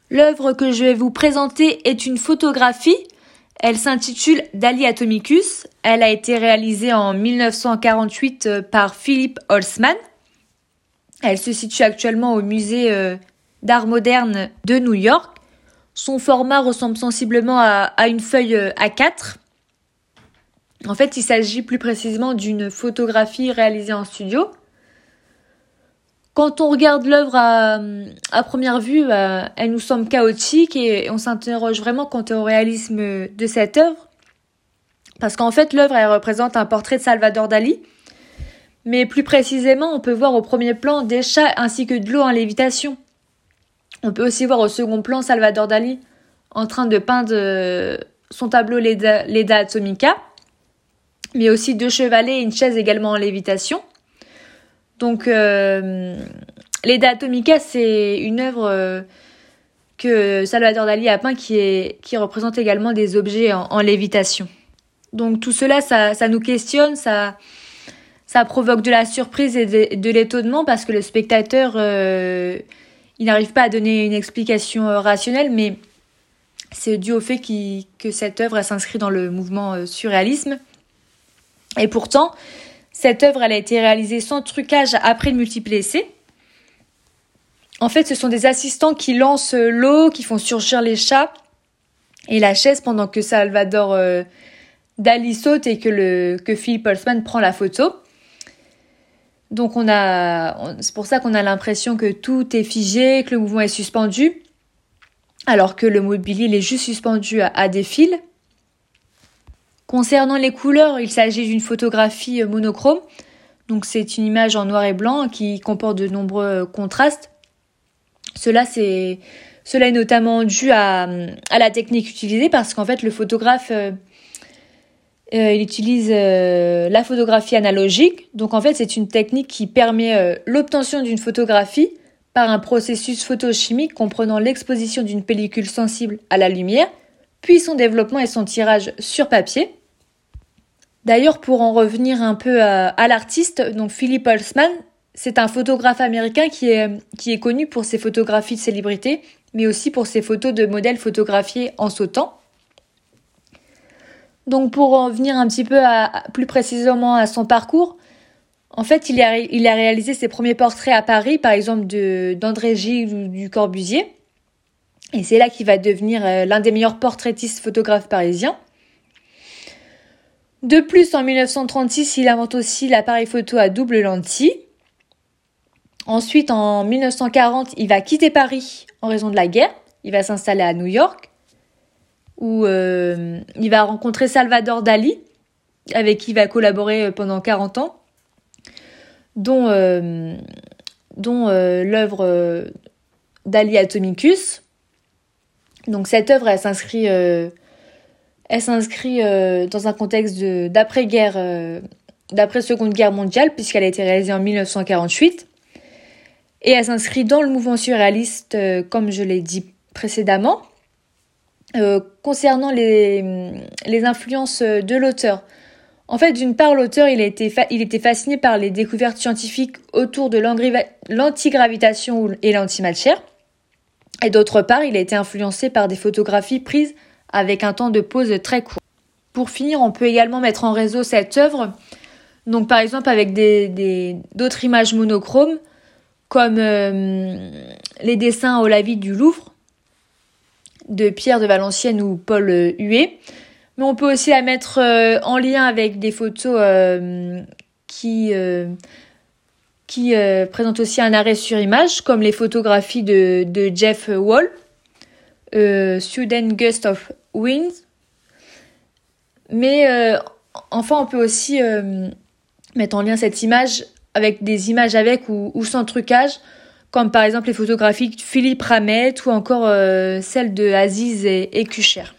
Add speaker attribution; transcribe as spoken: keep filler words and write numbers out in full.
Speaker 1: L'œuvre que je vais vous présenter est une photographie. Elle s'intitule Dali Atomicus. Elle a été réalisée en dix-neuf cent quarante-huit par Philip Holzman. Elle se situe actuellement au musée d'art moderne de New York. Son format ressemble sensiblement à, à une feuille A quatre. En fait, il s'agit plus précisément d'une photographie réalisée en studio. Quand on regarde l'œuvre à, à première vue, euh, elle nous semble chaotique et on s'interroge vraiment quant au réalisme de cette œuvre. Parce qu'en fait, l'œuvre, elle représente un portrait de Salvador Dali. Mais plus précisément, on peut voir au premier plan des chats ainsi que de l'eau en lévitation. On peut aussi voir au second plan Salvador Dali en train de peindre son tableau L'Eda, L'Eda Atomica, mais aussi deux chevalets et une chaise également en lévitation. Donc, euh, L'Eda Atomica, c'est une œuvre euh, que Salvador Dali a peint qui, est, qui représente également des objets en, en lévitation. Donc, tout cela, ça, ça nous questionne, ça, ça provoque de la surprise et de, de l'étonnement parce que le spectateur, euh, il n'arrive pas à donner une explication euh, rationnelle, mais c'est dû au fait qu'il, que cette œuvre elle s'inscrit dans le mouvement euh, surréalisme. Et pourtant, cette œuvre, elle a été réalisée sans trucage après de multiples essais. En fait, ce sont des assistants qui lancent l'eau, qui font surgir les chats et la chaise pendant que Salvador euh, Dali saute et que, le, que Philip Holzman prend la photo. Donc, on a, on, c'est pour ça qu'on a l'impression que tout est figé, que le mouvement est suspendu, alors que le mobilier il est juste suspendu à, à des fils. Concernant les couleurs, il s'agit d'une photographie monochrome. Donc c'est une image en noir et blanc qui comporte de nombreux contrastes. Cela, c'est, cela est notamment dû à, à la technique utilisée parce qu'en fait le photographe euh, euh, il utilise euh, la photographie analogique. Donc en fait c'est une technique qui permet euh, l'obtention d'une photographie par un processus photochimique comprenant l'exposition d'une pellicule sensible à la lumière, puis son développement et son tirage sur papier. D'ailleurs, pour en revenir un peu à, à l'artiste, donc Philip Holzman, c'est un photographe américain qui est, qui est connu pour ses photographies de célébrités, mais aussi pour ses photos de modèles photographiés en sautant. Donc pour en venir un petit peu à, plus précisément à son parcours, en fait, il a, il a réalisé ses premiers portraits à Paris, par exemple de, d'André Gide ou du Corbusier. Et c'est là qu'il va devenir l'un des meilleurs portraitistes photographes parisiens. De plus, en dix-neuf cent trente-six, il invente aussi l'appareil photo à double lentille. Ensuite, en dix-neuf cent quarante, il va quitter Paris en raison de la guerre. Il va s'installer à New York, où euh, il va rencontrer Salvador Dali, avec qui il va collaborer pendant quarante ans, dont, euh, dont euh, l'œuvre euh, Dali Atomicus. Donc cette œuvre, elle s'inscrit... Euh, Elle s'inscrit euh, dans un contexte de, d'après-guerre, euh, d'après-seconde guerre mondiale, puisqu'elle a été réalisée en dix-neuf cent quarante-huit. Et elle s'inscrit dans le mouvement surréaliste, euh, comme je l'ai dit précédemment. Euh, concernant les, les influences de l'auteur. En fait, d'une part, l'auteur, il, a été fa- il était fasciné par les découvertes scientifiques autour de l'antigravitation et l'antimatière. Et d'autre part, il a été influencé par des photographies prises avec un temps de pause très court. Pour finir, on peut également mettre en réseau cette œuvre, donc par exemple avec des, des, d'autres images monochromes, comme euh, les dessins au lavis du Louvre, de Pierre de Valenciennes ou Paul Huet. Mais on peut aussi la mettre euh, en lien avec des photos euh, qui, euh, qui euh, présentent aussi un arrêt sur image, comme les photographies de, de Jeff Wall, Euh, Sudden Gust of Wind. Mais euh, enfin, on peut aussi euh, mettre en lien cette image avec des images avec ou, ou sans trucage, comme par exemple les photographies de Philippe Ramette ou encore euh, celles de Aziz et, et Kucher.